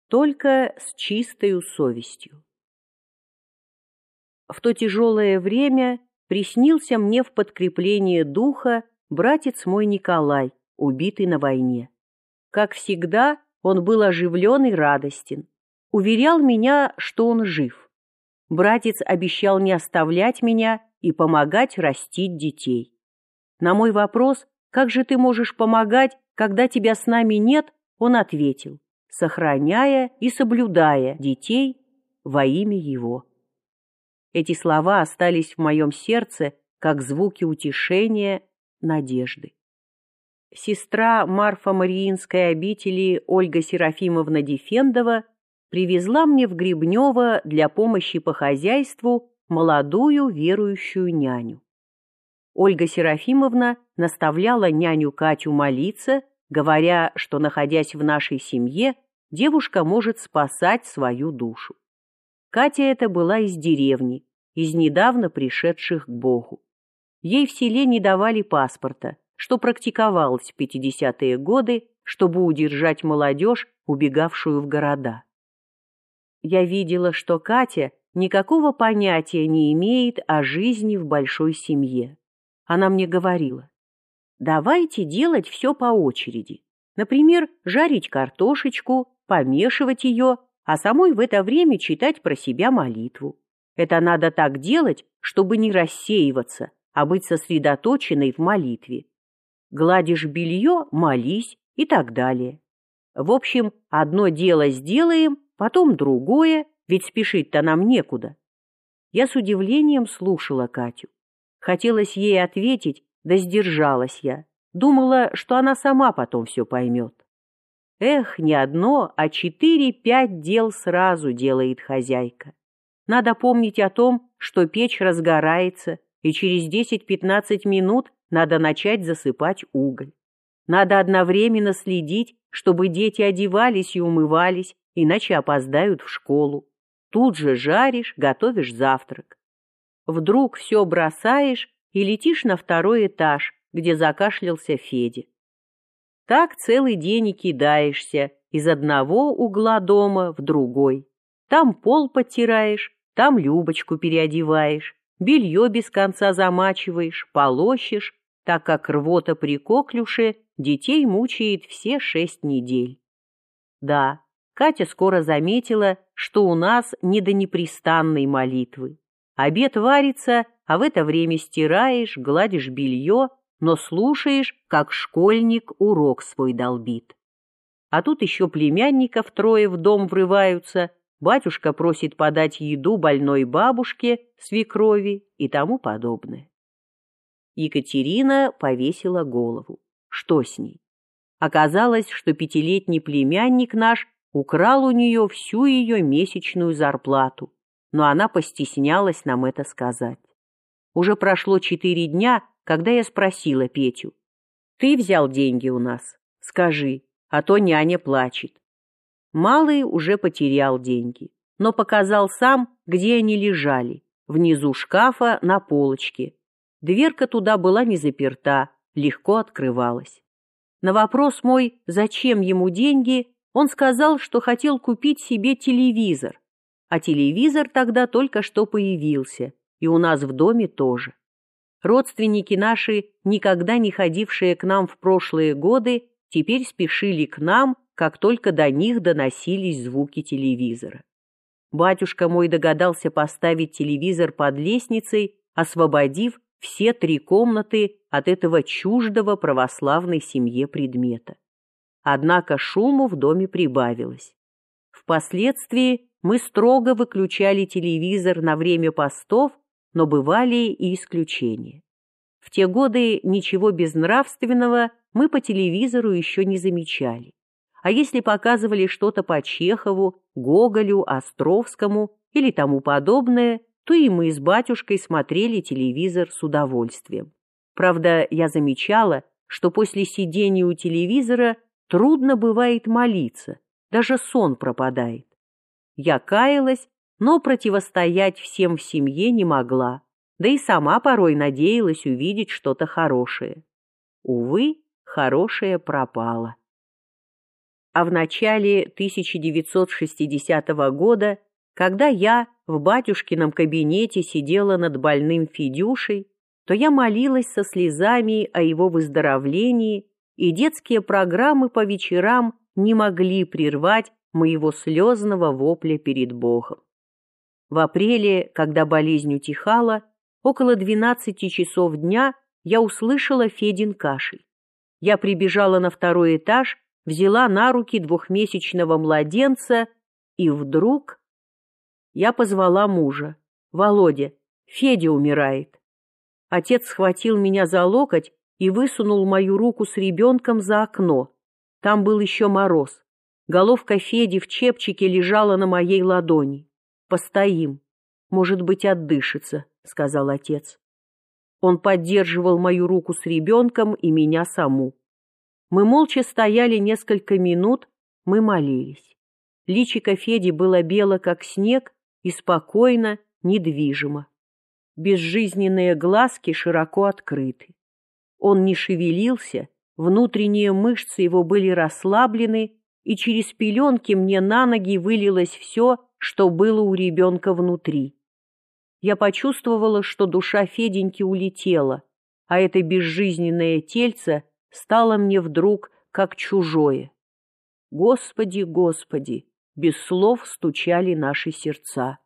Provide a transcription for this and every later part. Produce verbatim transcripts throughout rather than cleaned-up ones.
только с чистою совестью. В то тяжелое время приснился мне в подкрепление духа братец мой Николай, убитый на войне. Как всегда, он был оживлен и радостен. Уверял меня, что он жив. Братец обещал не оставлять меня и помогать растить детей. На мой вопрос, как же ты можешь помогать, когда тебя с нами нет, он ответил, сохраняя и соблюдая детей во имя его. Эти слова остались в моем сердце, как звуки утешения, надежды. Сестра Марфа Мариинской обители Ольга Серафимовна Дефендова привезла мне в Гребнево для помощи по хозяйству молодую верующую няню. Ольга Серафимовна наставляла няню Катю молиться, говоря, что, находясь в нашей семье, девушка может спасать свою душу. Катя эта была из деревни, из недавно пришедших к Богу. Ей в селе не давали паспорта, что практиковалось в пятидесятые годы, чтобы удержать молодежь, убегавшую в города. Я видела, что Катя никакого понятия не имеет о жизни в большой семье. Она мне говорила, давайте делать все по очереди. Например, жарить картошечку, помешивать ее, а самой в это время читать про себя молитву. Это надо так делать, чтобы не рассеиваться, а быть сосредоточенной в молитве. Гладишь белье – молись и так далее. В общем, одно дело сделаем, потом другое, ведь спешить-то нам некуда. Я с удивлением слушала Катю. Хотелось ей ответить, да сдержалась я. Думала, что она сама потом все поймет. Эх, не одно, а четыре-пять дел сразу делает хозяйка. Надо помнить о том, что печь разгорается, и через десять-пятнадцать минут надо начать засыпать уголь. Надо одновременно следить, чтобы дети одевались и умывались, иначе опоздают в школу. Тут же жаришь, готовишь завтрак. Вдруг все бросаешь и летишь на второй этаж, где закашлялся Федя. Так целый день и кидаешься из одного угла дома в другой. Там пол подтираешь, там Любочку переодеваешь, белье без конца замачиваешь, полощешь, так как рвота при коклюше детей мучает все шесть недель. Да, Катя скоро заметила, что у нас не до непрестанной молитвы. Обед варится, а в это время стираешь, гладишь белье, но слушаешь, как школьник урок свой долбит. А тут еще племянников трое в дом врываются, батюшка просит подать еду больной бабушке, свекрови и тому подобное. Екатерина повесила голову. Что с ней? Оказалось, что пятилетний племянник наш украл у нее всю ее месячную зарплату, но она постеснялась нам это сказать. Уже прошло четыре дня, когда я спросила Петю, «Ты взял деньги у нас? Скажи, а то няня плачет». Малый уже потерял деньги, но показал сам, где они лежали, внизу шкафа на полочке. Дверка туда была не заперта, легко открывалась. На вопрос мой, зачем ему деньги, он сказал, что хотел купить себе телевизор. А телевизор тогда только что появился, и у нас в доме тоже. Родственники наши, никогда не ходившие к нам в прошлые годы, теперь спешили к нам, как только до них доносились звуки телевизора. Батюшка мой догадался поставить телевизор под лестницей, освободив все три комнаты от этого чуждого православной семье предмета. Однако шуму в доме прибавилось. Впоследствии мы строго выключали телевизор на время постов, но бывали и исключения. В те годы ничего безнравственного мы по телевизору еще не замечали. А если показывали что-то по Чехову, Гоголю, Островскому или тому подобное, то и мы с батюшкой смотрели телевизор с удовольствием. Правда, я замечала, что после сидения у телевизора трудно бывает молиться, даже сон пропадает. Я каялась, но противостоять всем в семье не могла, да и сама порой надеялась увидеть что-то хорошее. Увы, хорошее пропало. А в начале тысяча девятьсот шестидесятого года, когда я в батюшкином кабинете сидела над больным Федюшей, то я молилась со слезами о его выздоровлении, и детские программы по вечерам не могли прервать моего слезного вопля перед Богом. В апреле, когда болезнь утихала, около двенадцати часов дня я услышала Федин кашель. Я прибежала на второй этаж, взяла на руки двухмесячного младенца, и вдруг я позвала мужа. «Володя, Федя умирает». Отец схватил меня за локоть и высунул мою руку с ребенком за окно. Там был еще мороз. Головка Феди в чепчике лежала на моей ладони. «Постоим. Может быть, отдышится», — сказал отец. Он поддерживал мою руку с ребенком и меня саму. Мы молча стояли несколько минут, мы молились. Личико Феди было бело, как снег, и спокойно, недвижимо. Безжизненные глазки широко открыты. Он не шевелился, внутренние мышцы его были расслаблены, и через пеленки мне на ноги вылилось все, что было у ребенка внутри. Я почувствовала, что душа Феденьки улетела, а это безжизненное тельце стало мне вдруг как чужое. Господи, Господи, без слов стучали наши сердца.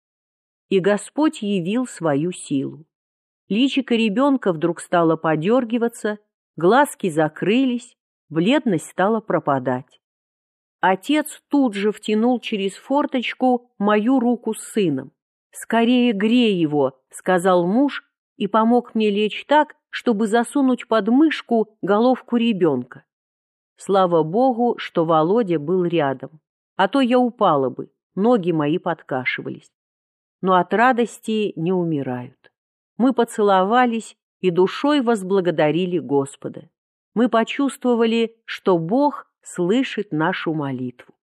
И Господь явил свою силу. Личико ребенка вдруг стало подергиваться, глазки закрылись, бледность стала пропадать. Отец тут же втянул через форточку мою руку с сыном. «Скорее грей его», — сказал муж и помог мне лечь так, чтобы засунуть под мышку головку ребенка. Слава Богу, что Володя был рядом, а то я упала бы, ноги мои подкашивались. Но от радости не умирают. Мы поцеловались и душой возблагодарили Господа. Мы почувствовали, что Бог слышит нашу молитву.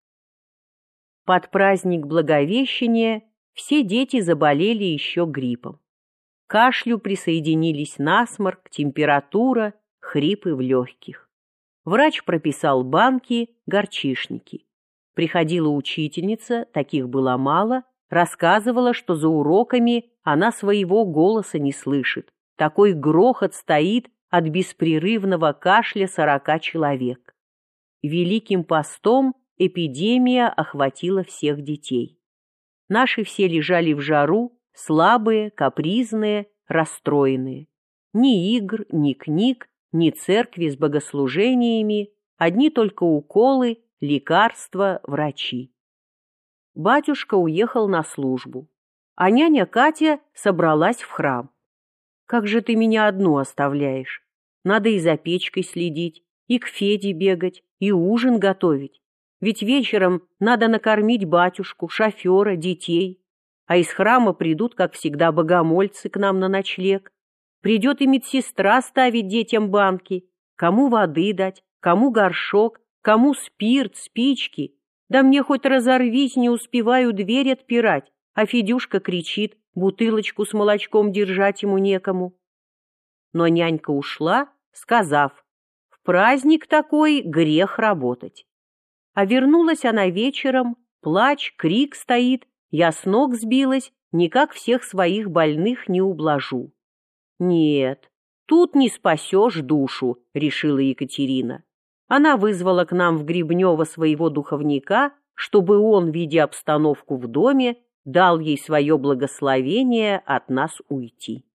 Под праздник Благовещения все дети заболели еще гриппом. К кашлю присоединились насморк, температура, хрипы в легких. Врач прописал банки, горчишники. Приходила учительница, таких было мало, рассказывала, что за уроками она своего голоса не слышит. Такой грохот стоит от беспрерывного кашля сорока человек. Великим постом эпидемия охватила всех детей. Наши все лежали в жару, слабые, капризные, расстроенные. Ни игр, ни книг, ни церкви с богослужениями, одни только уколы, лекарства, врачи. Батюшка уехал на службу, а няня Катя собралась в храм. «Как же ты меня одну оставляешь? Надо и за печкой следить, и к Феде бегать, и ужин готовить. Ведь вечером надо накормить батюшку, шофера, детей. А из храма придут, как всегда, богомольцы к нам на ночлег. Придет и медсестра ставить детям банки. Кому воды дать, кому горшок, кому спирт, спички. Да мне хоть разорвись, не успеваю дверь отпирать, а Федюшка кричит, бутылочку с молочком держать ему некому». Но нянька ушла, сказав: «В праздник такой грех работать». А вернулась она вечером, плач, крик стоит, я с ног сбилась, никак всех своих больных не ублажу. «Нет, тут не спасешь душу», — решила Екатерина. Она вызвала к нам в Гребнево своего духовника, чтобы он, видя обстановку в доме, дал ей свое благословение от нас уйти.